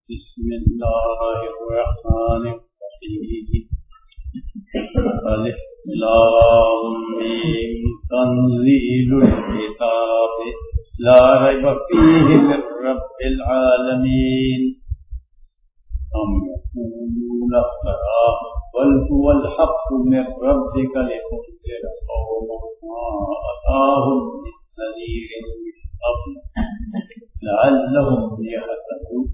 بسم الله الرحمن الرحيم. ألف لام ميم. تنزيل الكتاب لا ريب فيه من رب العالمين. أم يقولون افتراه بل هو الحق من ربك لتنذر قوما ما أتاهم من نذير من قبل لعلهم يهتدون.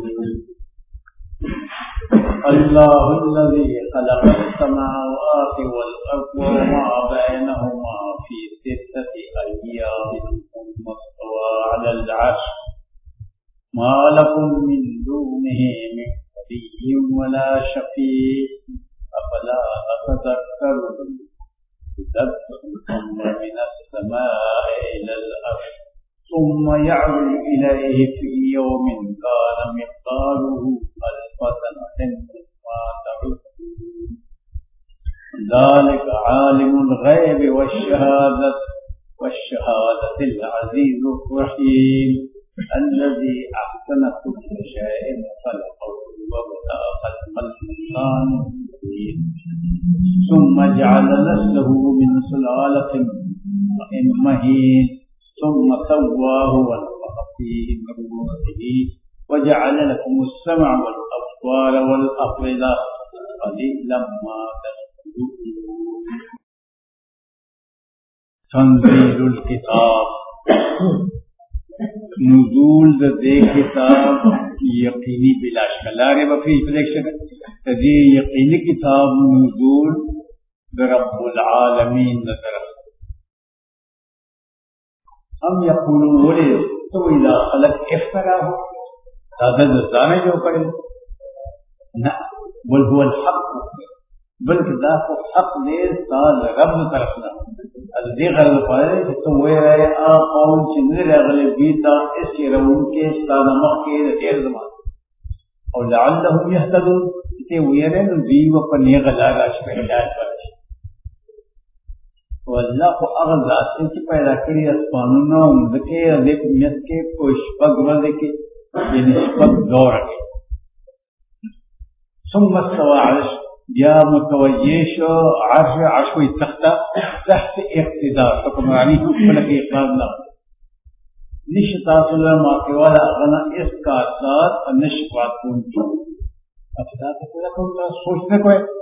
الله الذي خلق السماوات والأرض وما بينهما في 6 أيام ثم استوى على العرش ما لكم من دونه من ولي ولا شفيع أفلا تتذكرون. ثم من السماء إلى الأرض ثم يعرج إليه في يوم كان مقداره 1000 سنة مما تعدون. ذلك عالم الغيب والشهادة العزيز الرحيم الذي أحسن كل شيء خلقه وبدأ خلق الإنسان ثم جعل نسله من سلالة من مهين ثم سواه ونفخ فيه من روحه وجعل لكم السمع والأبصار والأفئدة قليلا ما تشكرون. تنزيل الكتاب نزول دے کتاب یقینی بلا شک لا ریب فیہ فلیکشن دے یقینی کتاب نزول رب العالمین طرف. ہم یقولون ولے تو اذا خلق افتراه دادا دانے جو کرے نہ بل هو الحق بلکہ دا حق دے سال رب طرف نہ دے غرض پائے تو وہ ہے قوم چندر اگلے بیتا اس رون کے استاد مکے دیر زمان اور لعلهم يهتدون تے ویرے نو دی وپنے غلا راش پہ ہدایت پر. واللہ کو اغل ذات سے پیدا کری اسمانونا مذکے علیق میت کے کوئی شپگ وردے کے یعنی شپگ دور کے ثم استوى عرش یا متوجیش عرش کوئی تختہ تحت اقتدار حکمرانی حکملک اقرار نہ نشتات اللہ ماقی والا غنا اس کا ساتھ نشفات کنتو افضات لکم اللہ سوچنے کو ہے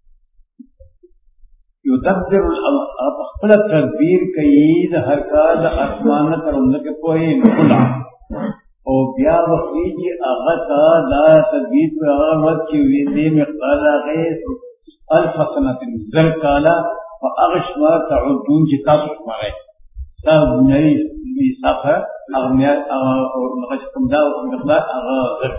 یدبر الامر خپل تدبیر کید ہر کار اسمان کرم کے کوئی کلا او بیا وفیجی اغتا لا تدبیر پر اغوت کی ویدی مقدار غیث 1000 سنة ذر کالا فاغشما تعدون جتاس مارے سب نئی میثاق ہے اغمیات نقشکم دا مقدار ذر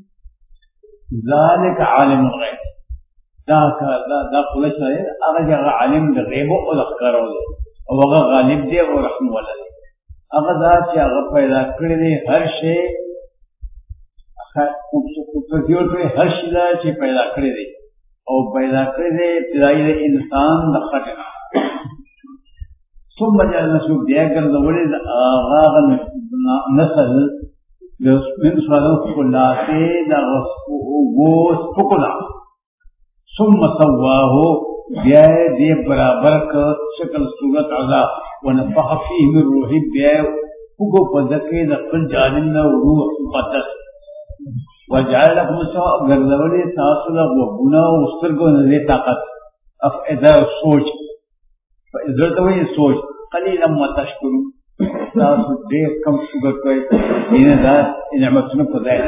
ذالک عالم الغیب دا قلت ہے اگر عالم دا غیب و الاخکار ہو دے او اگر غالب دے و رحم والا دے اگر دا چی اگر پیدا کردے ہر شے خوبصورتیوں پر ہر شے دا چی پیدا کردے او پیدا کردے ابتدائی دے انسان دا خطنا ثم جال نسوک دیا کرد ولی دا آغاغ نسل من سوالو فکلاتے دا غوث فکلا ثم سواه بیائے دے برابر کا شکل صورت عذاب ونفخ فيه من روحی بیائے اگو پدکے دقل جاننا روح مقدس وجعل لكم السماء گردولی تاصل وگنا وسترگو نزے طاقت افعدہ سوچ فعذرت ہوئی سوچ قلیلا ما تشکرون تاصل دیر کم شکر کوئی انہیں دا نعمتنا پدائے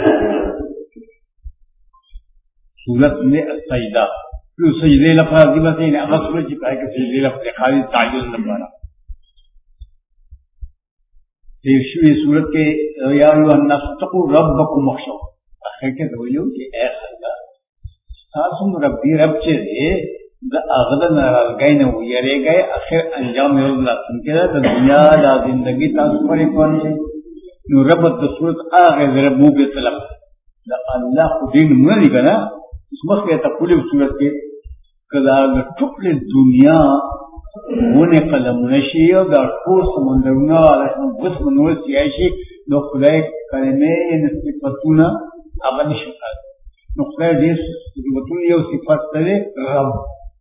سورت میں السجدہ پھر سجدے لفظ دی بات ہے اگر سورت جی کہا کہ سجدے لفظ خالی تعجز لفظانا پھر شوی سورت کے یا ایوہ الناس تقو ربکم مخشو آخر کے دولیوں کہ اے خلقہ تاسم ربی رب چیزے دا اغدہ نارالگئی نو یرے گئے آخر انجام اللہ سنکے دا دنیا دا زندگی تاسم پر اکوانی ہے نو ربت دا سورت آغیر ربو بیتلق دا اللہ خودین منی گنا اس وقت یہ تقولی صورت کے کدا ٹکل دنیا ہونے قلم نشی اور دا ٹھوس سمندرنا علیہ بس منور سیائشی دو خدای کلمه صفتونه هغه نشي کولای. نو خدای دې صفتونه یو صفت دی رب،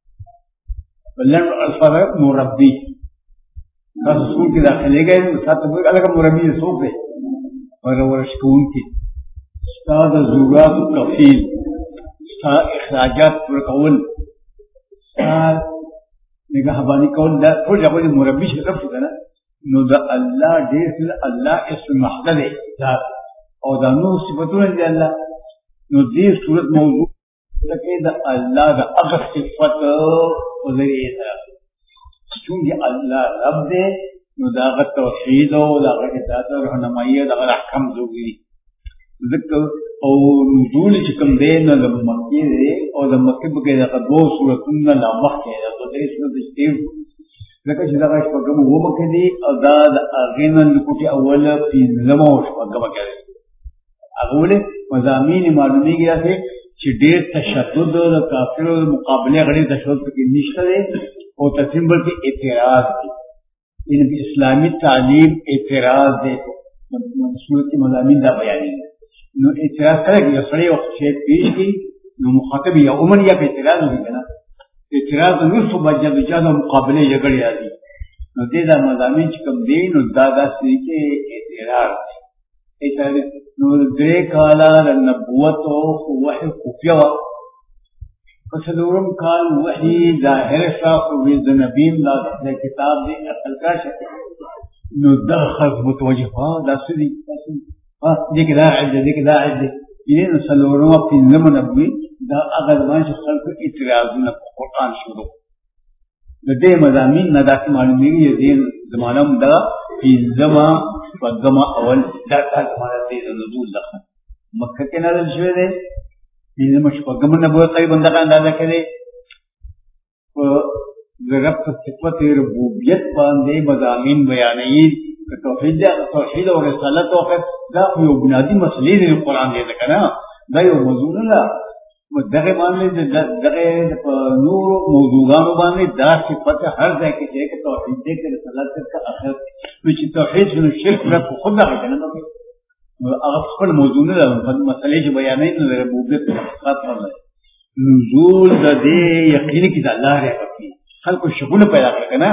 بلن الفرق مربی. تاسو سکول کې داخلي گئے ساتھ میں الگ مربی څوک دی؟ اور ورشکون کی استاد ضرورات کفیل، استاد اخراجات پر کول، استاد نگہبانی کول، دا ټول ځای مربی شي رب څه نه. نو دا الله دې الله اسم محدد ذات او دا نور صفاتونه دي الله. نو دې صورت موضوع لکه دا الله دا هغه صفات او ذریعہ سره چونکہ اللہ رب دے نو دا هغه توحید او دا هغه اطاعت او رهنمایي دا هغه احکام ضروري ذکر او نزول چې کوم دی نو د مکې دی او د مکې په کې دا دوه سورتونه لا مخکې دا درې سورتې دي لکه چې دا شپږم و مکې دی او دا د اغینن کوټي اوله پنځمه او شپږمه کې دی. اغوله مضامین معلومیږي راځي چې ډېر تشدد د کافرو مقابله غړي تشدد کې نشته دی او تسلیم بلکہ اعتراض دی. ان اسلامی تعلیم اعتراض دے صورت کی مضامین دا بیانی نو اعتراض کرے کہ سڑے وقت سے پیش کی نو مخاطب یا عمر یا اعتراض ہوئی گا نا اعتراض نصف بجا بجانا مقابلے جگڑی آدھی نو دے دا مضامین چکم دے نو دادا سے کے اعتراض دے نو درے کالا نبوت و وحی خفیہ فسلورم کال وحی ظاہر صاف ویز نبیم دا دخل کتاب دی اقل کا شکل نو دخل متوجہ دا سدی دیکھ دا عجل دیکھ دا عجل یہ سلورم اپنی نمو نبوی دا اگر مانش خلق اعتراضنا قرآن شروع دا دے مضامین ندا کی معلومی یہ دین زمانہ دا فی زمان فگما اول دا زمانہ دے نزول دخل مکہ کے نازل شوئے دے یہ مشفقم نبوت قریب اندقا اندازہ کرے رب صفت ربوبیت باندے مضامین بیانید توحید اور رسالت وقت دا یو بنیادی مسئلے دے قرآن دے دکنا دا یو موضوع اللہ دغه باندې دغه نور موضوعانو باندې دا صفت هر ځای کې چې توحید دې کې رسالت کا اخر چې توحید شنو شرک نه خود نه کنه هغه خپل موضوع نه ده مسئلې چې بیانې نه ربوبیت خاص نه نزول د دې یقین کې د الله راځي خلق شغل پیدا کړ کنه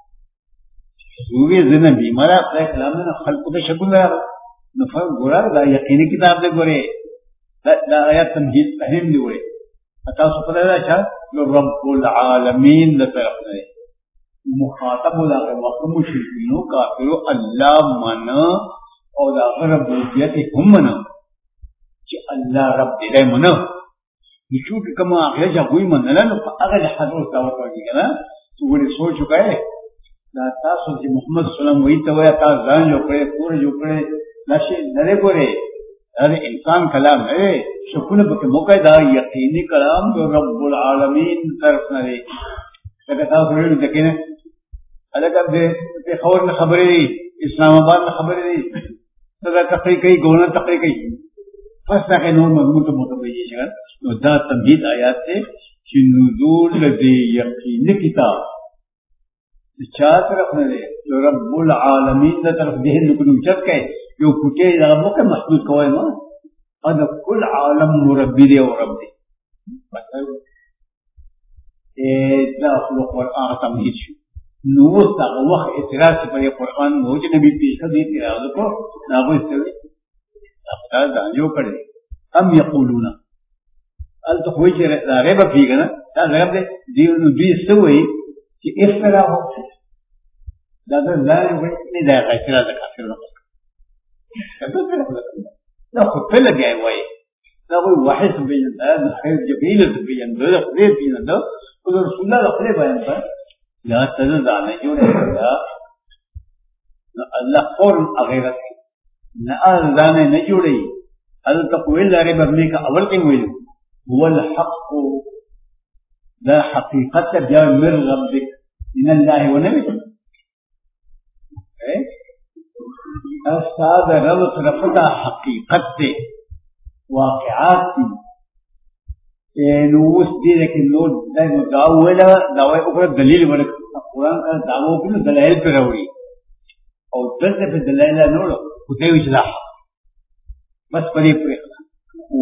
وی زنه بیمار خپل کلام نه خلق ته شغل نه نفر ګورا دا یقیني کتاب دې ګوره دا آیات تمهید فهم دی وره تاسو په دا چې رب العالمین د طرف نه مخاطب ولا وقت مشرکینو کافرو الله منا او دا ربوبیت هم منا چې الله رب دې منا نشو کما هغه ځوی منل نو هغه د حضرت دعوت ورکړي کنه څوګړي سوچ وکړي دا تاسو چې محمد صلی الله علیه وسلم وایي ته وایي تاسو ځان جوړ کړئ پور جوړ کړئ نشي نه ګوري دا انسان کلام ہے شکونه په موقع دا یقیني کلام د رب العالمین طرف نه دی دا تاسو ورته دکنه الګا دې خبر نه خبرې اسلام آباد نه خبرې دا تقریر کوي ګونه تقریر کوي پس دا کې نور مضمون ته متوجه شي نو دا تمهید آیات ته چې نزول دې یقیني کتاب چا طرف نه دی رب العالمین دا طرف دې نو کوم چت کوي یو پټه دا موقع محدود کوي ما انا کل عالم مربی دی او رب دی دا خو قرآن تمهید شو نو تا وخت اعتراض پر قرآن موج نبی پیش دی اعتراض کو ناغو استوي اقدار دا جو کړي ام یقولون ال تو کوئی چې رب پیګنه دا رب دی نو دوی سوي چې افترا هو دا دا نه دا اعتراض کافر نه لا خد فلا جاي واي لا هو واحد بين هذا خير جميل بين ده خير بين ده قل رسول الله خير بين ده لا تزد على جوره لا الله قول غيرك لا ذانه نجوري هذا تقويل لا ريب ابنك اول كلمه ويل هو الحق لا حقيقه جاء من ربك من الله ونبيه استاد رب طرف دا حقیقت دے واقعات دی نوست دی لیکن نو دعوه دعوه اخرى دلیل ورک قرآن کا دعوه کنو دلائل پر روڑی اور دلتے پر دلائل نوڑا خدای وجلا بس پری پر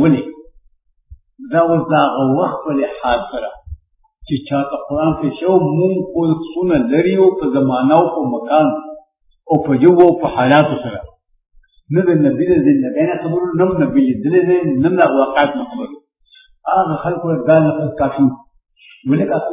دا اوس د هغه وخت په لحاظ سره چې چاته قرآن پېښ شو مونږ پلسونه لري او په زمانه او په مکان او په ژبو او په حالاتو سره نه د نبي د زندګۍ نه خبرو نه نبي لیدلی دی نه د واقعات نه خبرو هغه خلکو دا لفظ کافي ولې کافي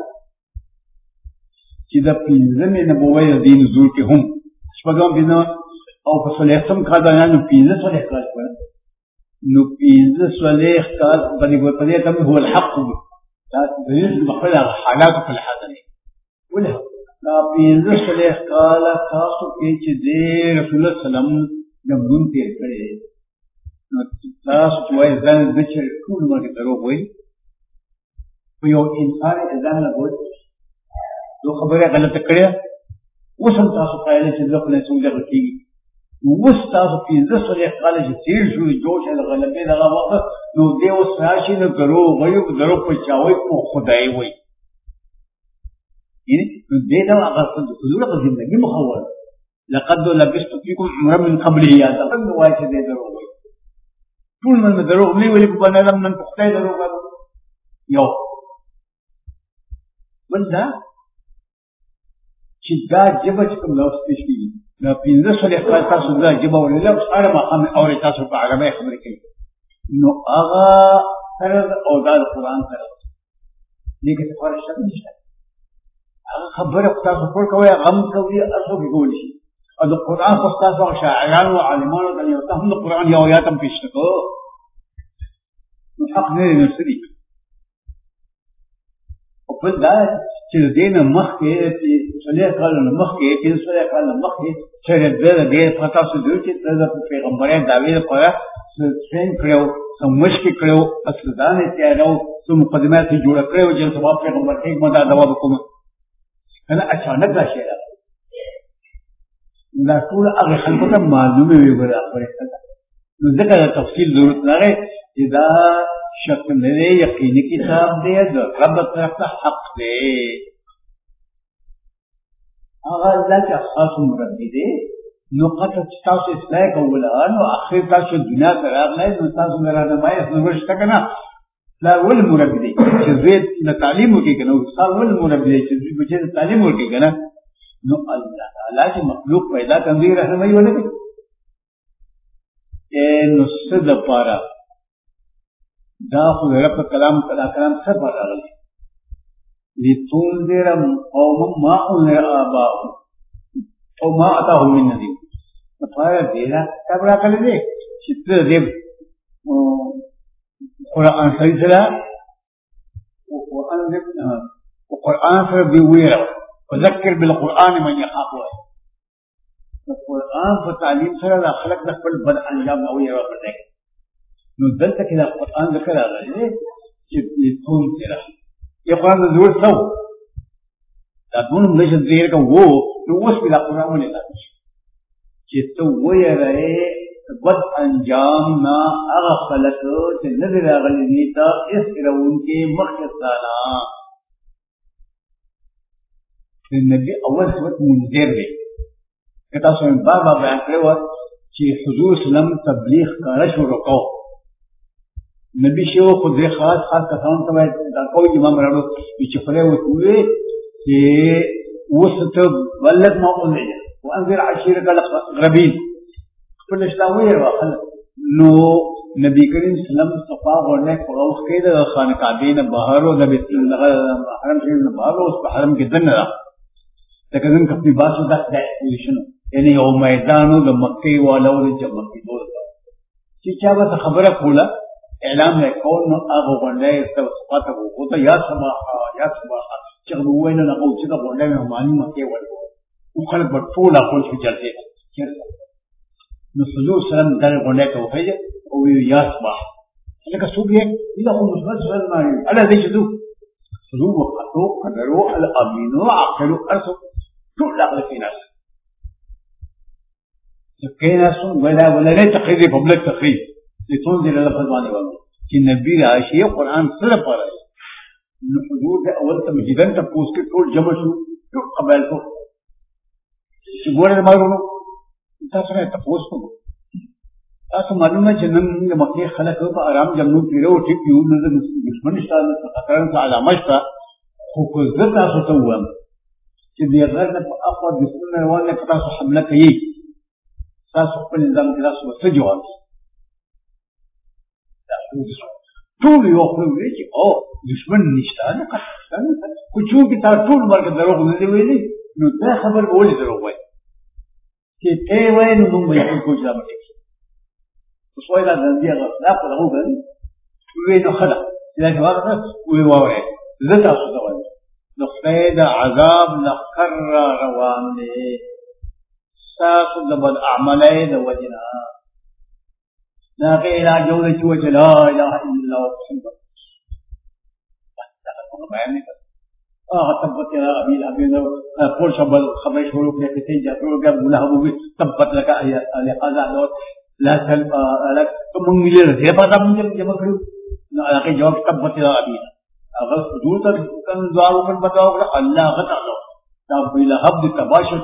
چې د پنځمې نبوۍ د دین نزول کې هم شپږم پنځم او په څلوېښتم کال باندې نو پنځه څلوېښت کال شول نو پنځه څلوېښت کال باندې په دې ته هو الحق دا دلیل د خپل حالاتو په لحاظ دی ولې دا پنځه څلوېښت کال تاسو کې چې د رسول الله سلام نمون تیر کړی نو تاسو چې وایي ځان د چې ټول مرګ دروغ وایي په یو انسان ځان له وایي دو خبره غلطه کړې اوس هم تاسو پایله چې د خپل سعودي غوښتي اوس تاسو پنځه څلوېښت کاله چې تېر شو جوړ شو د غلطۍ دغه وخت نو دی اوس راشي نو دروغ وایي دروغ په چا وایي په خدای وایي یعنې نو دې ته هغه حضور په زندګي مخول لقد لبثت فيكم عمرا من قبله یا تفن وایي چې دې دروغ وایي ټول من دروغ نه وایي په بني آدم نن په خدای دروغ وایي یو بل دا چې دا ژبه چې کوم لوست پېښ کېږي دا پنځه څلوېښت کال تاسو دا ژبه اورېدله اوس هره ماښام اورئ تاسو په عربۍ خبرې کوي نو هغه سره او دا د قرآن سره دې کې څه فرق شته نشته هغه خبره خو تاسو ټول کوئ هغه هم کوي هر څوک یې کولی شي او د قرآن خو ستاسو هغه شاعرانو عالمانو ته یو ته هم د قرآن یو آیات هم پېښ کړه نو حق نه دی نو څه دي او بل دا چې د دې نه مخکې چې څلوېښت کاله نه مخکې پنځه څلوېښت کاله نه مخکې چې د دې په تاسو دوی چې د پیغمبران دعوې لپاره څه ټرین کړی و څه مشق یې کړی و اسلحان یې تیاری و څه مقدمات یې جوړه کړې وه چې سبا پیغمبر ته ما دا دوا وکړم که نه اچانک دا شی راغی دا ټول هغې خلکو ته معلومې وې به دا خبرې نو ځکه د تفصیل ضرورت راغی چې دا شک نه دی یقیني کتاب دی د رب طرف ته حق دی هغه الله چې خاص مربي دی نو قطع چې تاسو اصلاح کوله نو اخر تاسو دنیا ته راغلی نو تاسو نه رهنمایي ضرور شته که نه پلار ولې مربي دی چې زوی له تعلیم وکړي که نه استاد ولې مربي دی چې زوی بچی ته تعلیم ورکړي که نه نو الله تعالی چې مخلوق پیدا کړي دوی رهنمایي ونه کوي نو څه دپاره دا خو د رب کلام کلام څه پر راغلی لتنذر قوما ما انذر آباؤهم او ما اتاهم من نذیر لپاره دې کتاب راغلی دی چې ته دې قرآن سره قرآن سره دې ویره وذکر بالقرآن من یخاف وایي القرآن په تعلیم سره د خلق د خپل بد انجام نه ویره ورکړي نو دلته کې د قرآن ذکر راغلی دی چې لتنذر یہ قرآن کا ضرورت تھا دون مجھے دیر کا وہ تو اس بلا قرآن میں لیتا کہ تو وہ یہ رہے بد انجام نہ اغا خلق سے نظر اغلی نیتا اس رون کے مقصد تانا نبی اول سبت منذر دے کہتا سو میں بار بار بیان کرے ہوا کہ حضور سلم تبلیغ کا رش و رکو نبی شو خود خاص کسان ته دا کوي امام راړو چې خله وتوي چې وسته ولد ما اونې وانذر عشيرك الاقربين خپل شتاوي واخل نو نبی کریم صلی الله علیه وسلم صفا ورنه کوو کې د خانه کعبه نه بهر او د بیت الله حرم شریف نه بهر او په حرم کې دنه را لکه څنګه په باسو د پوزیشن یعنی یو میدانو د مکه والو د جمع کې دوه چې چا به خبره کوله اعلام ہے کون ابو بنڈے صفات ابو ہوتا یا صباح چغ وين انا قلت كده بنڈے میں معلوم ہے وہ خلق بطول اقول في جلسه نصلو سلام دار بنڈے کو ہے او یا صباح لك سوبيه اذا قلت مثبت سؤال ما الا ذي شذو خذو وقتو قدروا الامين عقلوا ارسل كل عقل في ناس سكينا سن ولا تقريب قبل التقريب لتنزل لفظ باندې وایي چې نبی راشي قرآن سره پاره نو حضور د اول ته مجدن ته پوس کې ټول جمع شو ټول قبایل کو چې ګوره مارونو تاسو نه تاسو کو تاسو معلومه چې نن د مکې خلک په آرام جمنو پیرو ټیک یو د دشمن شته د خطرن څخه علامه شته خو کو زه تاسو ته وایم چې د غیر نه په اخوا د سنن روانه تاسو حمله کوي تاسو خپل نظام کې تاسو څه جواب ټول یو خو وی چې او دشمن نشته نو کو چې تاسو ټول مرګ دروغ نه دی ویلي نو دا خبر ولې دروغ وایي چې ته وایې نو موږ یې کوم ځای باندې وصويل هذا الذي لا قلقوا بل وين خلق إذا جوارنا ويواوعي زد أصدوان نخفيد عذاب نخكر روان ساقد بد أعمالي دوجنا ناقي إلى جولة وجه لا إله إلا الله محمد تبت يا أبي الأبي قول شبل خبيش هلوك لكتين جاتروا قبل لها بوي تبت لك هذا لا لك من مليار هي بعد من جمع كلو لكن جواب تبت يا أبي أغلب حدود كان دعوة من بدأوا الله غتالو تاب إلى هبد تباشر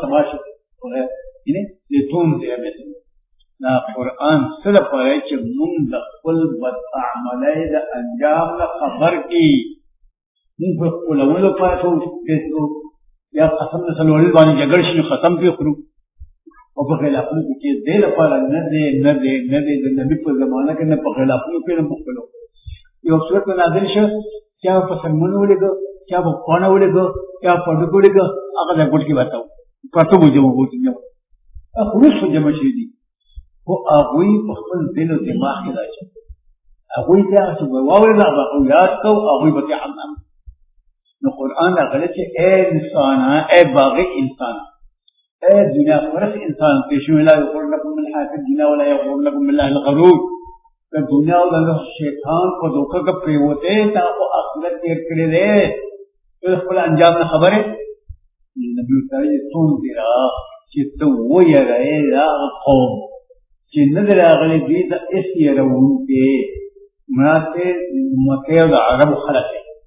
إنه لتون ذي مثل لا قرآن سلف عليك من دخل بد أعمالي ذا أنجام لخبر كي من فقول أولو فاتو يا قسم نسلوا للباني جگرش ختم في خلو وبخلافون کې دې لپاره نه دې د نبی په زمانه کې نه په خلافونو کې نه مخکلو یو صورت نازل شو چې په سلمون ولګو چې په پونه ولګو چې په دغه ولګو هغه د ګټ کې وتاو پټو بوجو وګورئ خروج جمع شي دي او هغه په خپل دل او دماغ کې راځي هغه دا چې واوري لا او یاد کو هغه به عمل نو قرآن هغه چې اے انسان اے باغی انسان اے دنیا فرس انسان پیشو لا یغر لكم من حیات الدنیا ولا یغر لكم بالله الغرور کہ دنیا اور شیطان کو دھوکہ کا پریوتے تا او آخرت تیر کرے دے تو خپل انجام نہ خبر ہے نبی تعالی تون دیرا چې تو و یې را قوم چې نظر هغه دې د اس یې روون کې ماته مکه او عرب خلک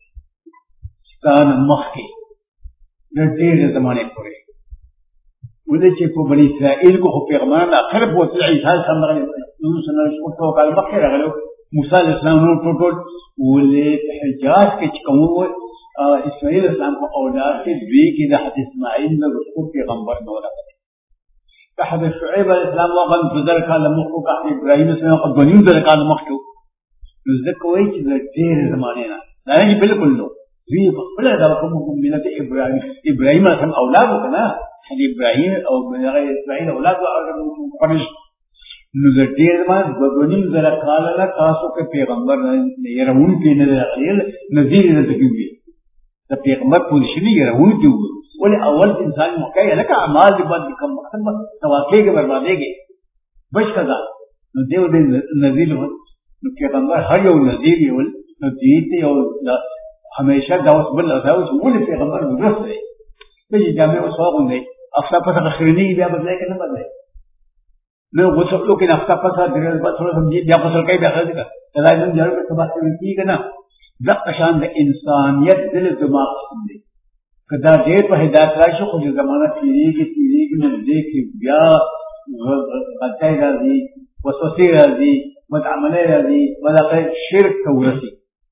ستان مخکې د ډېر زمانه پورې ولې چې په بني اسرائیل کو پیغمبر اخر په عیسی سره نو سره شو توکل مخکې راغلو موسی علیہ السلام نو ټول ولې حجاز کې کوم اسماعیل اسلام کو اولاد کې دوی کې د حضرت اسماعیل نو پیغمبر نو راغلی حضرت شعیب علیہ السلام وغن بدر کاله مخکو حضرت ابراهیم اسلام کو دنیو در کاله مخکو نو ځکه وایي چې د ډېر زمانه نه دا یې بالکل نو دوی خپل دا کوم ملت ابراهیم اسلام اولاد وکړه حضرت ابراهیم او اسماعیل اولاد او قریش نو د ډېر زمانه د دنیو در کاله لا تاسو کې پیغمبر نه يرون کې نه غیر نذیر نه تکوي د پیغمبر پوزیشن یې راوړي دی ولې اول انسان مکه لکه اعمال دې باندې کوم مقصد تواکې کې بربادېږي بش کذا نو دیو دې نذیر نو پیغمبر هر یو نذیر یو نو دې ته یو همیشه دا اوس بل دا اوس ولې پیغمبر ورسره دی چې جامع وسوغ نه افتا پس اخرنی بیا بدلای کنه بدلای نو غوښتلو کې افتا پس درې په څو سم بیا په څو کې بیا راځي دا دې جوړ په سبا کې کیږي نه ځکه شان د انسانیت دل دماغ دی کدا دې په هدایت راشي خو د زمانہ تیریږي نو دې کې بیا غلطۍ راځي وسوسې راځي بدعملۍ راځي ولکه شرک ورسي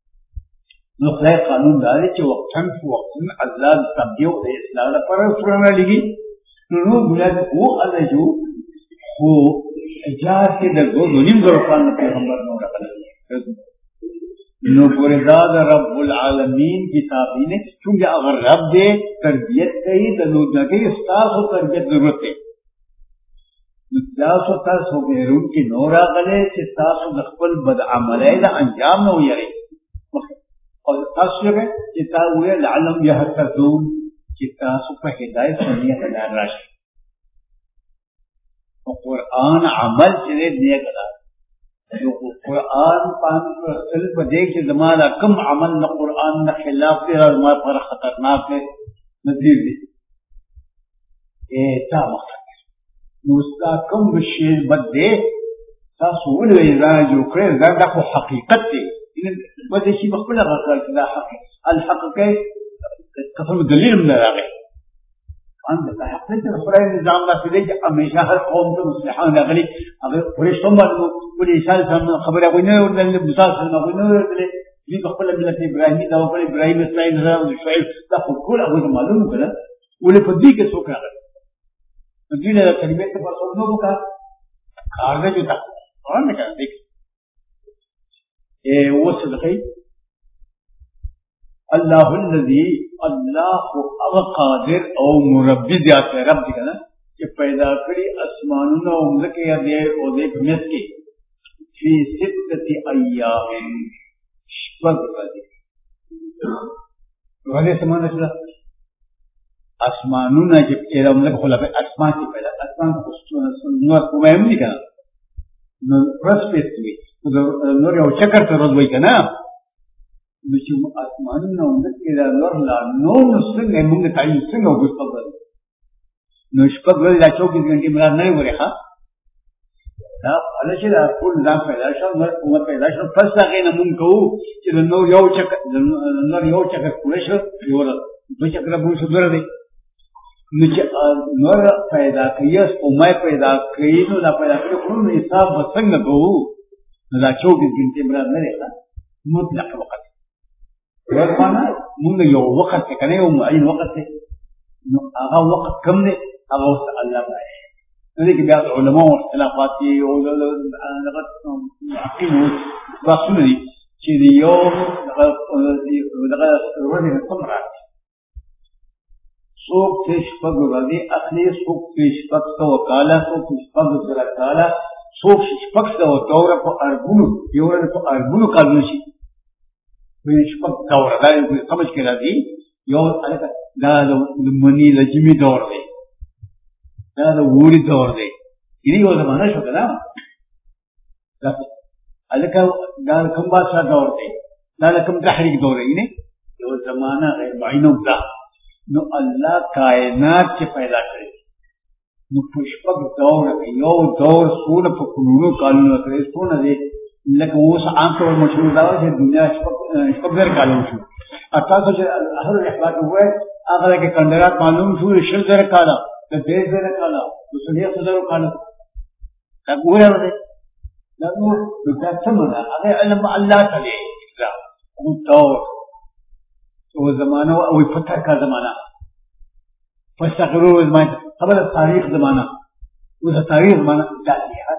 نو خدای قانون دی چې وقتاً فوقتاً عذاب تبدیو د اصلاح لپاره سره لګي نو بلاد او الجو خو اجازه کې د دونیم ګروپان پیغمبر نو راغلی نو پورداد رب العالمین کتابی نے چونکہ اگر رب دے تربیت کئی تو نو جگہ استاس و تربیت ضرورت ہے استاس و تاس ہو گئے رون کی نورا غلے سے استاس و دخل بد عملے دا انجام نہ ہوئی رہی اور استاس جو ہے چتا ہوئے لعلم یحتدون چتاس و پہ ہدایت سنیہ ہدایت راشی اور قرآن عمل چلے دیا گلا جو قرآن پان رسل په دې کې زمانہ کم عمل نه قرآن نه خلاف دی او ما پر خطرناک نذیر دی تا مقصد نو استا کم بشي بد دی تاسو ولې دا جو کړی دا د حقیقت دی ان بده شي خپل غوښتل دا حقیقت الحق کې کثر دلیل نه راغی عندك حق انت خدای نظام لا فدی همیشه هر قوم ته مصلحان غلي هغه ورشتم ولې انسان سم خبره غوینه ورته مثال سم غوینه ورته دې په خپل ملت ابراهیمي دا په ابراهیم اسماعیل زرا شعیب دا ټول هغه معلومه کړه ولې په دې کې څوک راغلی دې له کلمې ته په څو نو کا کارګه جو تا ورنه کړه دې وصدقي الله الذي الله قادر او مربي ذات رب دې کنه چې پیدا کړی اسمانونو او ملکه دې او دې پمس کې فی سته ایام شپږ ورځې ولې سمانه شو اسمانونه چې پیدا ملک خلافه اسمان کې پیدا اسمان نو کومه هم دي کنه نو پرسپېټوي نور یو چکر ته روي کنه نو چې اسمانونه ملک کې دا نور لا نو څنګه موږ تعین څنګه وګورو نو شپږ ورځې دا 24 غنټې مراد نه وره ښا دا علشي دا ټول ځان پیدا شو نو کومه پیدا شو پس هغه نه مونږ کوو چې نور یو چکر پوره شو یو دو چکر مو شو درته نو چې نور پیدا کړی او مې پیدا کړی نو دا پیدا کړی خو نو حساب وسنګ کوو نو دا 24 غنټې مراد نه دی مطلق وخت ورمانه مونږ یو وخت کنه یو معین وخت نو هغه وخت کم دی هغه الله تعالی دې کې بیا علماء اختلافات او لغت عقیمو باسونه دي چې یو دغه ورته څومره څوک چې شپږ ورځې اخلي څوک چې شپږ سوه کاله څوک چې شپږ زره کاله څوک چې شپږ سوه دوره په ارګونو یو ورځ په ارګونو کالونه شي شپږ دوره دا سمجھ کې راځي یو دا د منی د جمی دور دی دا د ووري دور دی یعنی یو زمانه شو که نه هلکه دا د کوم بادشاه دور دی دا د کوم تحریک دور دی یعنی یو زمانه غیر معینه ده نو الله کائنات چې پیدا کړی نو په شپږ دوره کې یو دور څونه په کلونو کالونو کړی څونه دی لکه اوس عام طور مشهور دا چې دنیا شپږ زره کالونه شو تاسو چې اهل الاحباب وایي هغه کې کندرات معلوم شو 60,000 کاله د 10,000 کاله د 30,000 کاله دا ګوره دا نو دا څنګه هغه علم الله تعالی دا او دور او زمانه او فتح کا زمانہ فاستغروا زمانه خبر تاریخ زمانہ او تاریخ زمانہ دا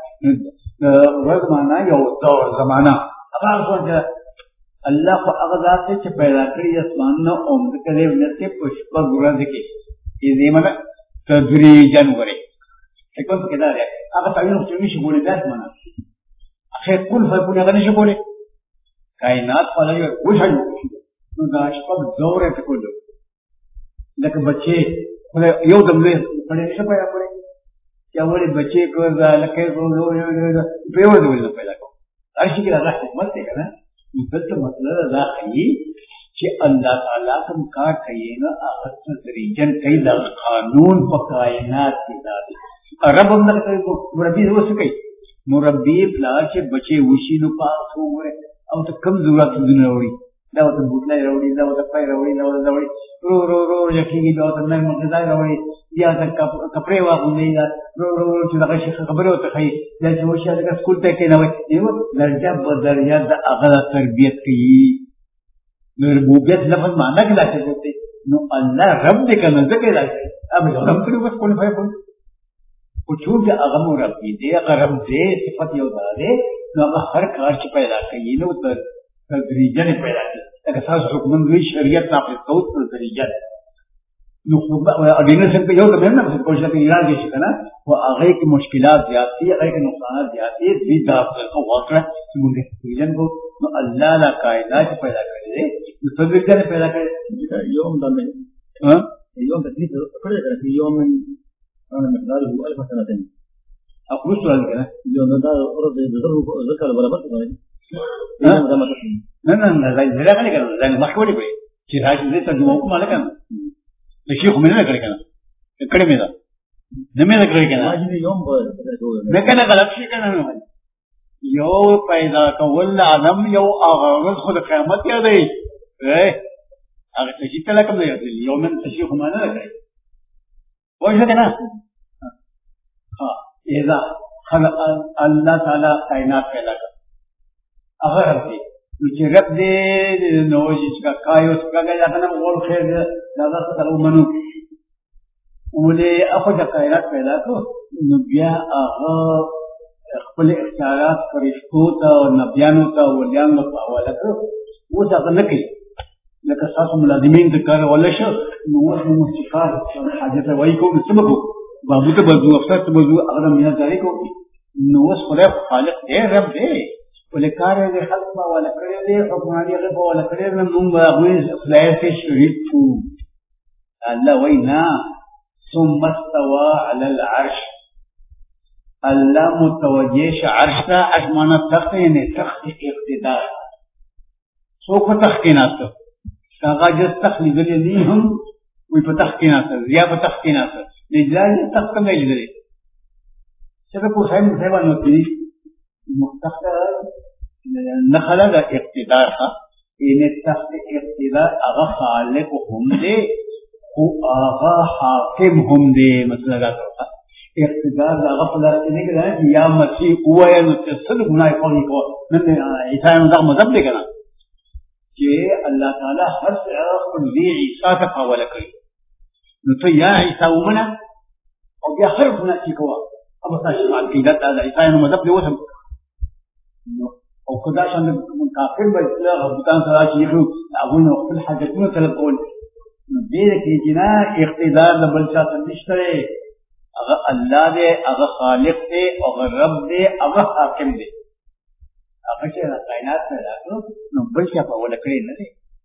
زمانہ یو دور زمانہ هغه څنګه الله خو هغه ذات چې پیدا کړی اسمانونه او مځکه دې ونته په شپږ ورځې کې دې معنی تدریجا وره څنګه څنګه دا هغه تعین چې نشي ګولې داس معنا اخر کل فرقونه غني شي ګولې کائنات په لږه وښایو نو دا شپږ دوره ته کولو لکه بچي یو دم له په دې څه پیدا کړی چې اولې بچي کو دا لکه په یو ډول پیدا کړو ارشي کې راځي حکمت دی کنه دلته مطلب دا کوي چې الله تعالی کوم کار کوي نو هغه تدریجاً کوي دا قانون په کائنات کې دا دی رب هم دا کوي مربي اوس کوي مربي پلار چې بچي وشي نو پاسو وره او ته کم ضرورت دونه وړي دا ته بوتلای وړي دا ته پای وړي دا وړي رو یقیني دا ته نه مغزا وړي یا ته کپڑے واغونې دا رو چې دا شي خبره ته کوي دا چې وشي دا سکول ته کې نه وي یو درجه په درجه د هغه تربيت کوي نو ربوبیت لفظ معنا کې راځي نو الله رب دې کنه ځکه راځي اب رب کړو بس کول فای په او چې هغه مو رب دې هغه رب دې صفات یو ده نو هغه هر کار چې پیدا کوي نو تدریجاً پیدا کوي لکه تاسو حکم دوی شریعت نافذ کوو په تدریجاً نو اډینه څنګه یو د نه کوشش کوي علاج شي کنه او هغه کې مشکلات زیاتی هغه کې نقصانات زیاتی دې دا په واقع چې موږ تدریجاً کو نو الله لا کائنات پیدا کړی دی نو تدریجاً پیدا کړی یوم دمه ها یوم د دې په اړه کې یوم انا مقداره 1000 سنه اقول سؤال كده يوم ده ارض ذكر برابر كده نه زه غلي کړم زه مخکې وړي چې راځي دې ترجمه کوم مالک نه شیخ مې نه کړی کنه کړی مې دا نه مې کړی کنه نه کنه غلط شي کنه یو پیدا کول عالم یو هغه خود قیامت یادې هغه چې تل کوم دی یو من تشریح معنی نه کوي وجه كده اذا خلق الله تعالى کائنات پیدا کر اگر دې چې رب دې نو چې کایو څنګه یا کنه ول خیر دا څه منو ولې اخو د کائنات پیدا کو نو بیا هغه خپل اختیارات فرشتو ته او نبیانو ته ولیانو ته حواله کړو اوس هغه نه کوي لکه تاسو ملازمین د کار ولا شو نو اوس موسیقار حاجت وایي کوم څه مکو بابو ته بزو افسر ته بزو هغه مینا جاری کو نو اوس خدای خالق دی رب دی ولې کار دې خلق ما ولا کړی دی حکمرانی هغه په ولا کړی نو موږ هغه خدای ته شریک شو الله وینا ثم استوى على العرش الله متوجه عرش تا اشمانه تخت یعنی تخت اقتدار سو کو تخکینات هغه جس تخت لګلې نه هم وي په تخکینات یا په تخکینات لجلال تخت نه لګلې چې په خیم حیوان وتی متخت نخلا اقتدار ها یعنی تخت اقتدار هغه خالق هم دی او هغه حاکم هم دی مثلا راځه اقتدار هغه په لار کې نه کېږي یا مسیح هوا نو څه ګناه کوي کو نه عیسی نو دا مذهب دی کنه چې الله تعالی هر څه خپل دی عیسی ته حواله کړی نو ته یا عیسی ومنه او بیا هر ګناه چې کوه او تاسو ما کې دا عیسی نو مذهب دی وسم او خدا څنګه کافر به اسلام غوښتان سره چې یو هغه نو خپل حاجتونه طلب کول دې کې جنا اقتدار د بل څه نشته هغه الله دې هغه خالق دې او رب دې هغه حاکم دې هغه چې کائنات پیدا کړو نو بل څه په ولا کړی نه دي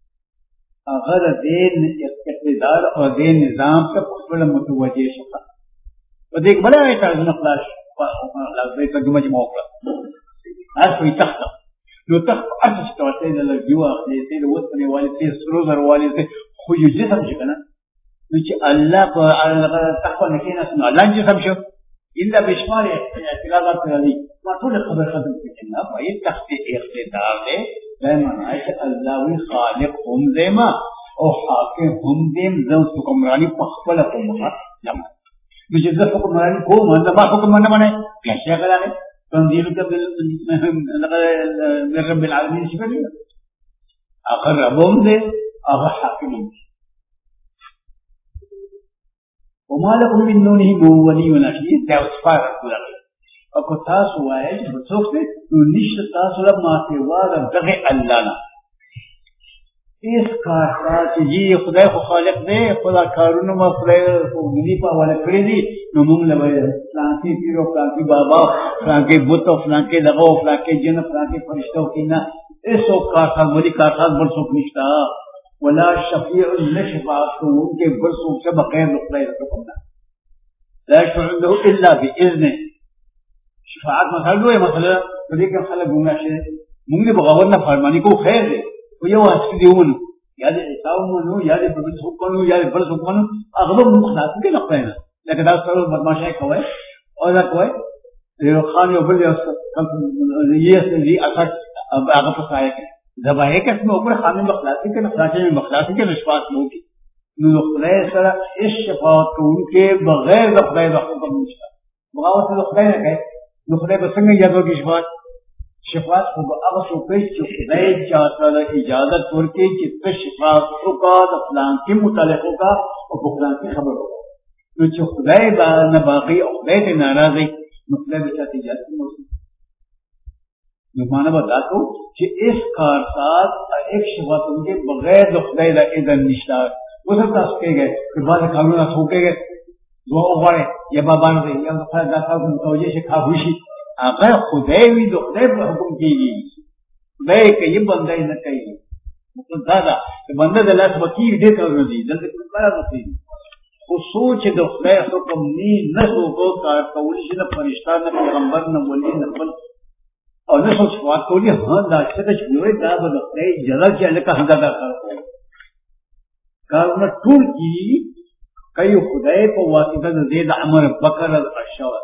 هغه دې اقتدار او دې نظام ته خپل متوجه شو په دې بل آیت نه خلاص لا دې ترجمه چې موکړه اصلي تخت نو تخت ارتش توته د لګیو اخلي دې وسنه والي دې سروزر والي دې خو یو جسم چې کنه نو چې الله په تخت نه کې نه الله جسم شو الا بشمال اعتراضات لري ما ټول خبر ختم کړي نه په تخت اقتدار دې دایمه چې الله وی خالق هم دې ما او حاکم هم دې زو حکمرانی په خپل کومه جمع نو چې زه حکمرانی کوم نه ما حکم نه باندې کیسه غواړم تنزيل من رب العالمين شكرا أقربهم ده أغا حاكمين وما لكم من دونه ولي ونشيد ده وصفار رسول الله اكو تاسو وایي چې څوک دې نشته تاسو له ماتېوا د دغه الله نه اس کار چې یې خدای خو خالق دی خدا کارونه ما خدای خو دې په ولا کړی دي نو موږ له فلانکی پیرو فلانکی بابا فلانکی بت او فلانکی لغو فلانکی جن فلانکی فرشتو کینا ایسو کار ولی کار بل څوک نشتا ولا شفيع النشفاعت کو کے بل څوک سے بغیر خدای حکم نه لا يشفع الا باذنه شفاعت مثلا دې کې خلک ګمراه شي موږ به بغاوت نه فرمانی کو خیر دی و یو اصلي دیونه یا دې تاومنو یا دې په څه کوو یا دې بل څه کوو هغه مخلاص کې نه پېنه لکه دا سره بدمعشي کوي او دا کوي یو خان یو بل یو یې دې اثر هغه په ځای کې ذبایح کې څو پر خان مخلاص کې نه خلاصي مخلاص کې نشوات نو دي نو خدای سره هیڅ شفاعت کوونکې بغیر د خدای د حکم نشته بغاوت د خدای نه کوي نو خدای به څنګه یادو کې شفاعت خو هغه څوک چې خدای چاته د اجازه ورکړي چې ته شفاعت وکړه د فلان کې متعلق وکړه او په فلان کې خبر وکړه نو چې خدای باندې باقي او خدای ته ناراضي نو خدای به چاته اجازه ورکړي نو معنا بتا کو چې اس کار سات ایک شفاعت کے بغیر د خدای د اذن نشته وسه تاسو کېږي په باندې قانون څوکېږي دعا وغواړي یا بابا نه یا خدای دا تاسو متوجه شي خاموشي هغه خدای وی د خدای په حکم کېږي خدای کوي بنده نه کوي مطلب دا دا بنده د لاس وکیل دې کارونه دي دلته کار وکړي خو سوچ د خدای حکم نه سوچو کار کولی شي نه فرشتہ نه پیغمبر نه ولی نه بل او نه سوچ واکولي ها دا څه چې وي دا د خدای جلال چې الکه هدا دا کارونه ټول کی کوي خدای په واسطه د دې د امر بکر الاشوا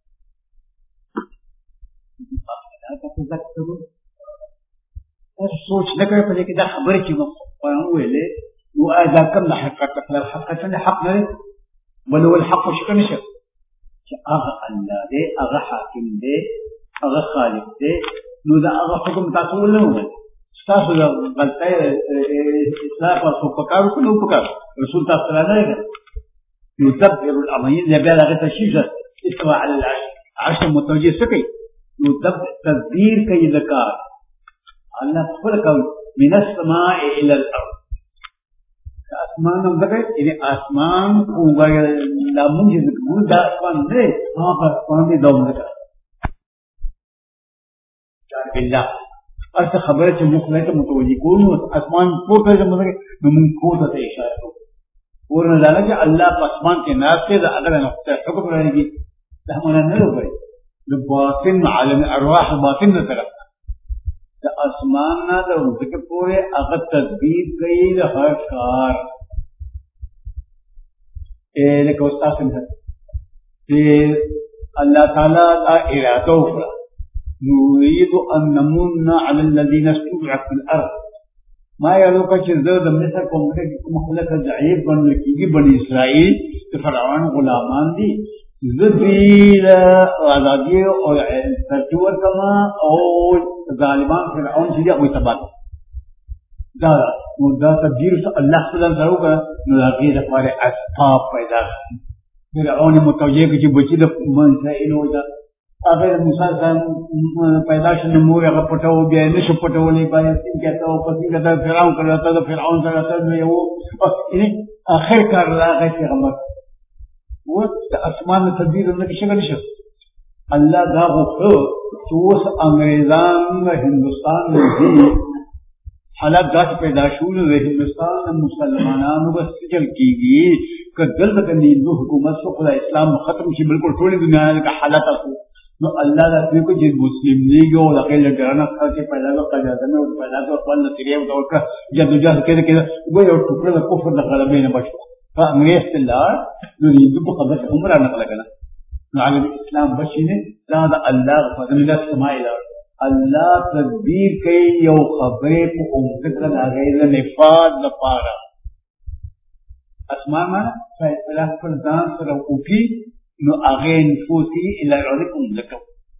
سوچ نه کوي په دې کې دا خبره چې مو ویلې نو اذا کوم حقیقت خپل حقیقت نه حق نه ولو الحق شکر نشه چې هغه الله دې هغه حاکم دې هغه خالق دې نو دا هغه حکم تاسو ولنه تاسو دا غلطه اصلاح او پکارو کو نو پکار رسول تاسو را نه يدبر الامر بیا هغه تشریح استوى على العرش عرش متوجه سکی يدبر تدبیر کوي د کار الله خپل کوي من السماء الى الارض اسمان هم دغه یعنی اسمان اوګه لمونږ د دا اسمان نه هغه اسمان دې دوم نه چار بالله اصل خبره چې مخ نه متوجي کوو اسمان پورته چې موږ نو موږ کوته ته اشاره کوو ورنه دا چې الله په اسمان کې ناشته دا اگر نقطه حکم راځي دا موږ نه لرو د باطن عالم ارواح باطن ته طرف دا اسمان نه د ذکر پورې هغه تدبیر کوي د هر کار لکه استاد څنګه چې الله تعالی دا اراده وکړه نريد أن نمن على الذين استضعفوا في الأرض ما يلوك شزر مصر مخلق ضعيف بن لكي بني إسرائيل فرعون غلامان دي ذبيل آزادی اور ترجور کما اور ظالمان فرعون سے کوئی تباہ دا تبدیل اللہ صلی اللہ علیہ وسلم نلاقی دفار اسباب پیدا فرعون متوجہ کی بچی دا منسائل ہو جا اگر موسیٰ صاحب پیداش نمور اگر پٹاو بیا نشو پٹاو لی بایا سن کہتا ہو پسی کہتا ہے فرعون کر رہتا ہے فرعون سے رہتا ہے یعنی آخر کر رہا ہے پیغمبر وہ اسمان تدبیر اللہ کی شکل نشو اللہ دا غفر چوس انگریزان ہندوستان میں بھی حالات دا پیدا شول ہندوستان مسلمانانو کا سجل کی گئی کہ دل تکنی دو حکومت کو خدا اسلام ختم شی بالکل تھوڑی دنیا کا حالات کو نو اللہ دا کوئی کو جن مسلم لیگ او لکه لګرانه خاصه پیدا وکړه دا نو پیدا کو خپل نظریه او کا جدوجہد کړه وګ یو ټوکر د کفر د غلبې نه بچو فانګریز الله نو دې په خبره عمره نه کړه نو عالم اسلام بچینه دا الله فضل الله سماع الله تدبیر کوي یو خبره په عمره نه غیر نفاذ لپاره اسمان ما فیصله پر ځان سره وکي نو آگے نفوسی الہیونکم لکو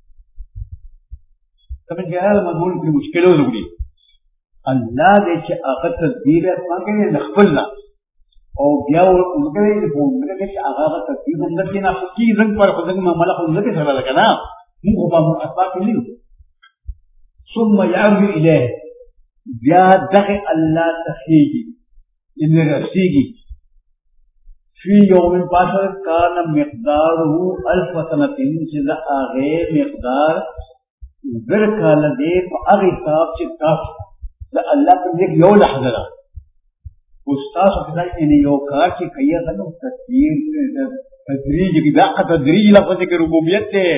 سمجھ گیا مضمون کی مشکلوں لگڑی اللہ دے چھے آقا تدبیر اسمان کے لئے نخبلنا اور بیا انگلے انگلے چھے آقا تدبیر انگل کی نافکی رنگ پر خودنگ معاملہ خودنگ کے سر لگا نا من خوبا اسباب کے لئے ثم یعرض الہ بیا دغ اللہ تخیگی ان رسیگی فی یوم پاسر کان مقداره الف سنتین چیزا آغے مقدار برکال دے پا اغی صاحب چی تاس دا اللہ پر دیکھ یو لحظہ دا استاس اپنا یعنی یو کار چی کئی خلو تدریج کی داقہ تدریج لفظ کے ربوبیت تے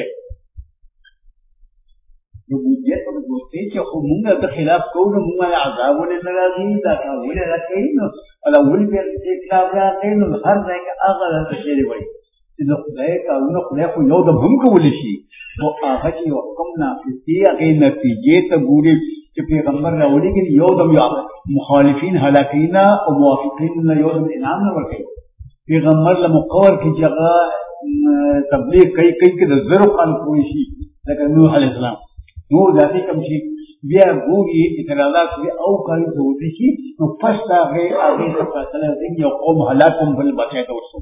ربوبیت اور دوستے چی خمونگا دا خلاف کون مونگا عذابون نرازی دا کاولی رکھیں الا ول بیر اکلاب راغی نو هر ځای کې هغه د تشریح وایي چې د خدای کارونه خدای خو یو د هم کولی شي نو هغه چې یو حکم نافذ دي هغې نتیجې ته ګوري چې پیغمبر راولي کې یو دم یو مخالفین هلاکینا او موافقین له یو دم انعام نه ورکوي پیغمبر له مقور کې چې هغه تبلیغ کوي کې د زرو خلک کوی شي لکه نوح علیه السلام نور ذاتي کم شي بیا ګوري اعتراضات بیا او کاری ضروري شي نو پښتا هغه فیصله دې یو قوم هلاکم بل بچای ته ورسو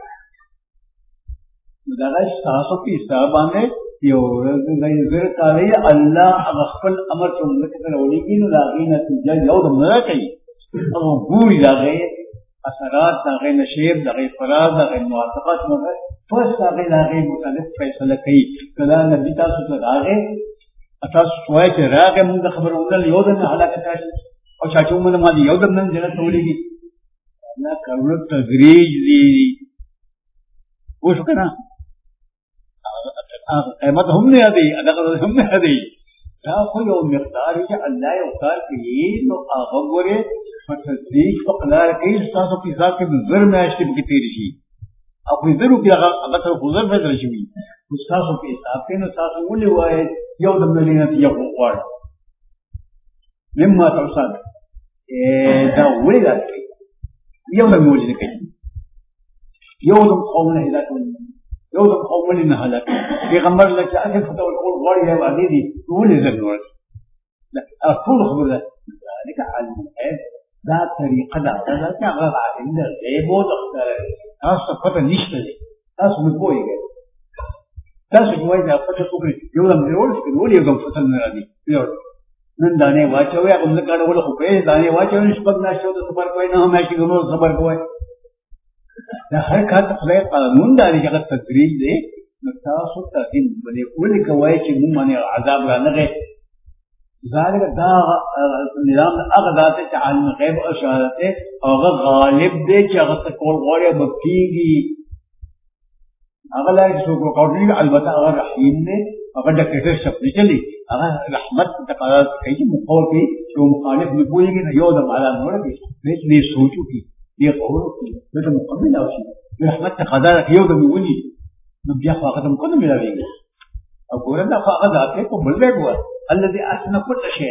دا غش تاسو په حساب باندې یو زر تعالی الله خپل امر ته ملک ته وړيږي نو دا غي نتیجه یو د مړه کوي او ګوري دا غي اثرات دا غي نشيب دا غي فراغ دا غي موافقات نو پښتا دا غي مختلف فیصله کوي کله نبی تاسو ته راغی اساس سوائے چې راغه موږ خبرونه یو د حالت راشي او چاچو موږ ما دی یو د نن جنت ولېږي نه کارو تدریج دی وښه کنه قیمت هم نه دی ادا هم نه دی دا خو یو مقدار چې الله یو کار کوي نو هغه وره په تدریج په قلار کې تاسو په ذات کې زر میاشتې به تیر شي او په زرو کې هغه تر گزر بدل شي تاسو په حساب کې نو تاسو ولې وایي یو د ملي نتیجه غواړي مما توصل دا ولې راځي یو د مولې کوي يوم قوم هلاك يوم قوم لنا هلاك في غمر لك أكل فتوى القول غوري يا بعديدي يقول إذا نور لا أقول خبر ذلك علم الغيب ذا طريقة ذا تعرض على إن الغيب وتختار أصلا فتى نشتري أصلا بوي تاسو جوای دا پټه ټوکري یو دم ورول یو دم فتل نه راځي یو نن دانه واچوي هغه موږ کار ول خو په دانه واچوي شپږ ناشو د خبر کوي نه ماشي ګمو خبر کوي دا هر کار ته خدای قانون داري چې تدریج دی نو تاسو ته دې باندې ولې کوي چې موږ باندې عذاب را نه ذالک دا نظام هغه ذات تعالم غیب او شهادت هغه غالب دی چې هغه کول غوړي بکیږي اغلا سو کو قولی البتہ اگر رحیم نے اگر ڈکٹر شخص چلی اگر رحمت تقاضا کئی مخول کی جو مخالف میں کوئی کہ یو دم علی نور کی اس لیے سوچو کی یہ قول کی تو مقابل اوشی رحمت تقاضا یو دم ونی نو بیا فقط مقدم ملاوی گی اب ګورنه فقط اته کو بل دی الذي اسنا كل شيء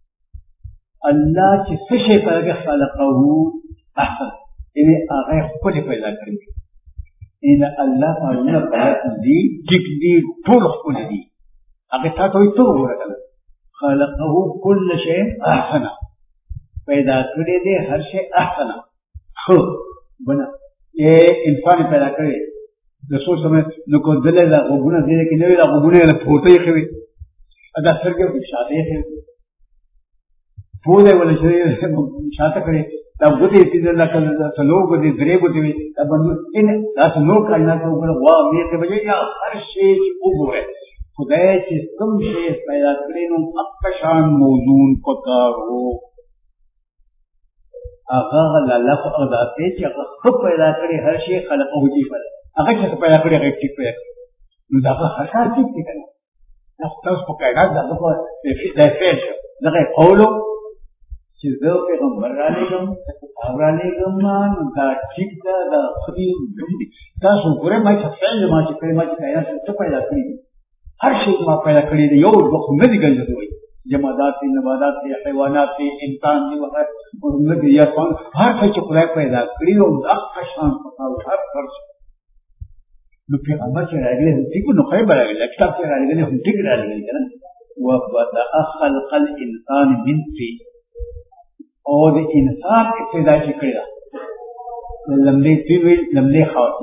الله چې څه شي پیدا خلقه احسن یعنی هغه خپل پیدا کړی إن الله تعالى قال لي جكدي طول خلدي أقطعته يطول خلقه كل شيء أحسن فإذا كريدي هر شيء أحسن خو بنا یہ انسان پیدا کرے رسول سمے نکو دلے دا غبونہ دے کہ نوی دا غبونہ دا پھوٹے خوی ادا سرگے کو شادے ہے پھولے ولا شریع شاته کرے دا غوتی چې دا کله څلور غوتی درې غوتی دا باندې ان دا څلور کاینا ته وګړه وا مې ته بجې یا هر شی چې وګوره خدای چې کوم شی پیدا کړی نو اقشان موزون کوتارو هغه الله په خدا ته چې هغه پیدا کړی هر شی خلقه دي پر هغه چې پیدا کړی هغه ټیک پیدا نو دا هر کار ټیک دی کنه دا تاسو په کائنات دا په دې فعل دا قولو چې زه پیغمبر را لېږم کتاب را لېږم نو دا ټیک ده دا خدای تاسو ګورئ ما چې فعل ما چې کلمه چې کائنات څه پیدا کړي هر شی ما پیدا کړی دی یو وخت نه دی ګرځي دوی جمادات دي نباتات دي حیوانات دي انسان دي وغیرہ یا هر څه چې خدای پیدا کړی او هغه شان په هر فرض نو پیغمبر چې راغلی هم ټیک نو خیر راغلی کتاب چې راغلی هم ټیک راغلی کنه وبدا خلق الانسان من في او د انسان ابتدا چې کړی لمبه پیوي لمبه خاص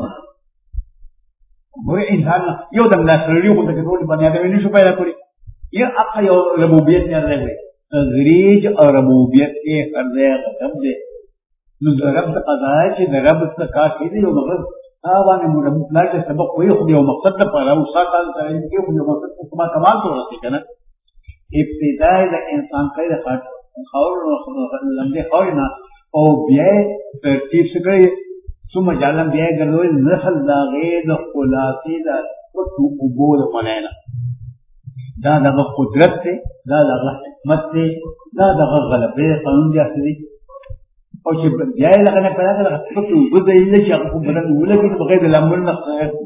ګوره انسان یو دم لا سړی خو ته ټول باندې دا ویني شو پیدا کړی یا اقا یو ربوبیت نه راغلی تدریج او ربوبیت کې هر ځای غتم دي نو د رب قضا چې د رب څخه کېږي یو مغرب باندې موږ پلان کې سبق وي خو یو مقصد لپاره او ساتل کوي چې یو مقصد څخه کمال ته ورسېږي کنه ابتدا د انسان کې د خاور لمبه خاورنا او بیا ترتیب سره ثم جالم بیا ګرځول نسل دا غید خلاصي دا او بول منانا دا دغه قدرت ته دا دغه حکمت ته دا دغه غلبه قانون دی اصلي او چې بیا لکه نه پیدا کړه چې وګورئ چې هغه بدن ولګي بغیر د لامل نه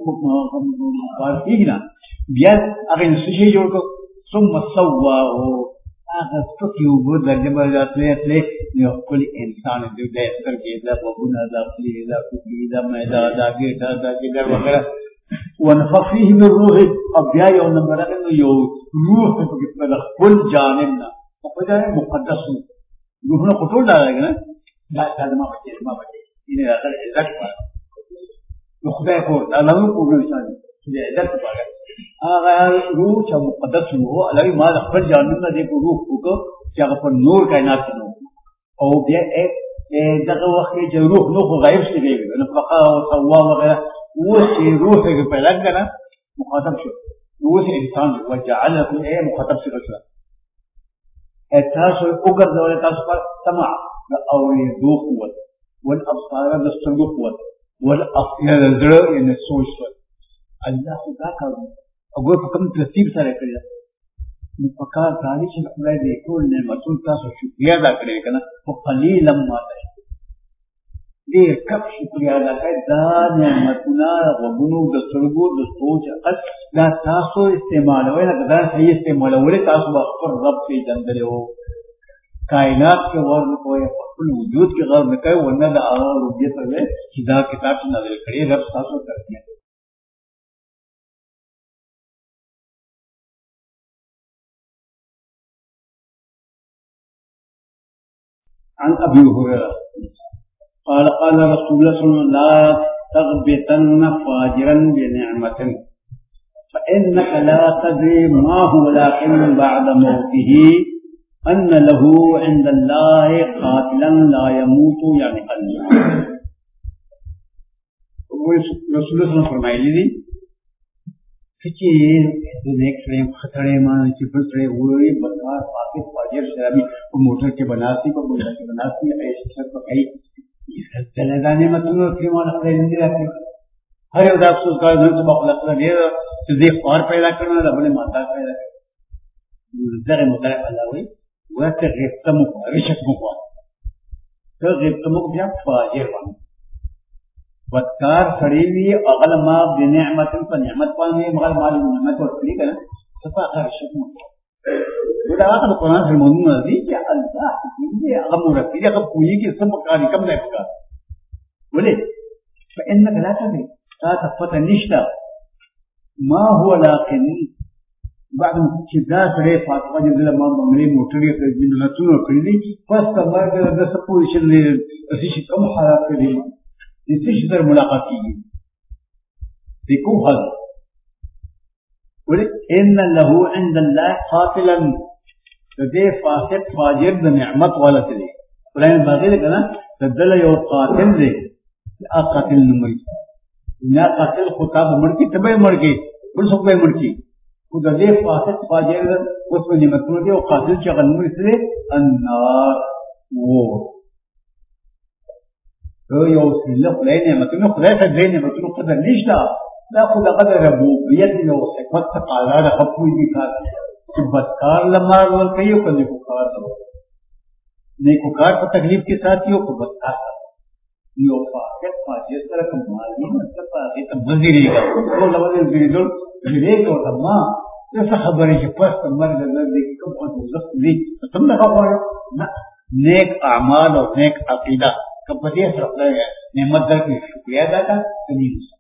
کیږي بیا هغه څه جوړ کو ثم سواه هغه څه یو ګور درجه باندې اصلي نو کل انسان دې د سترګې د وګونه د خپل د کوي د مېدا د ګټه د ګډ وغیرہ ونفخ فيه من روح ابیا یو نمبر نو یو روح په خپل جانب نه په ځای مقدس روحونه خطور راغی نه دا کلمه پکې ما پکې دې راغلی عزت نو خدای کو الله نو کوو انسان دې عزت پاره هغه روح چې مقدس وو الوی ما خپل جانب نه دې کو روح وکړو چې هغه په نور کائنات کې او بیا دغه وخت چې روح نو غیب شي دی نو فقا او سوا وغیرہ وہ چې روح کې پیدا کړه مخاطب شو روح انسان وجعل لكم مخاطب شو رسول تاسو وګرځول تاسو په سمع او ذو قوت والابصار بالسمع قوت والافئده الذر ان السوش الله ذاك او په کوم ترتیب سره کړی نو پکار راځي چې خدای دې ټول نعمتونو تاسو شکریا ادا کړئ کنه او قليلا ما دې کب شکریا ادا کړئ دا نعمتونه وګونو د سرګو د سوچ اصل دا تاسو استعمالوي نه دا صحیح استعمالوي تاسو خپل رب په جندلو کائنات کې ورن کوی خپل وجود کې غور نه کوي ورنه د هغه ربیت سره چې دا کتاب چې نازل کړی رب تاسو کوي. عن ابي هريره قال قال رسول الله صلى الله عليه وسلم لا تغبطن فاجرا بنعمة فإنك لا تدري ما هو لكن بعد موته أن له عند الله قاتلا لا يموت يعني قلبه. رسول الله صلى الله عليه وسلم فرمائے لی کہ نیک سڑے خطرے مان چې بل سڑے وې بدکار فاسق فاجر شرابی کو موټر کې بناسی کو موټر کې بناسی ایسے سب کو کئی چلے جانے مطلب فرمان خدای دې راکړي هر یو د افسوس کار نه چې په خپل سره دې خور پیدا کړنه د بل ماتا پیدا کړ دغه مطلب الله وي وته غفتمو رشتمو ته غفتمو بیا فاجر باندې بدکار سړی وی اغل ما بنعمت فنعمت باندې مغل مال نعمت ورکړي کنه صفه رشتمو دا هغه قرآن سره مونږ دي چې الله دې هغه مرتي هغه کوی کې سم کاری کم نه وکړه ولې فإنك لا تدري تا تفته نشته ما هو لكن بعد چې دا سره فاطمه دې له ما باندې موټرې ته دې نه څنګه کړې پس تا مرګ د سپوږشن دې چې کوم حالات دې دې چې در ملاقات کیږي دې کوم حال ولې ان له عند الله قاتلا دې فاسق فاجر د نعمت والا دې قرآن باندې کنه تدل یو قاتل دې قاتل نمبر نه قاتل خطاب مرکی تبه مرکی بل څوک به مرکی خو د دې فاسق فاجر اوس په نعمتونو کې او قاتل چې غنمر سره النار وو یو سله خدای نعمتونو خدای ته دې نعمتونو قدر نشته دا خو د قدر ربوبیت یو صفت تعالی د خپل دي کار چې بدکار لمار ور کوي او کنه کو کار نیکو کار په تکلیف کې ساتي او په بدکار یو فاسق فاجر سره کمال نه مطلب هغه ته مزيري او لوړ دې دې کو دما څه خبرې چې پس مرګ دې کوم څه وخت دې څنګه غواړي نه نیک اعمال او نیک عقیده کبه دې سره نعمت درکې شکریا ادا کړه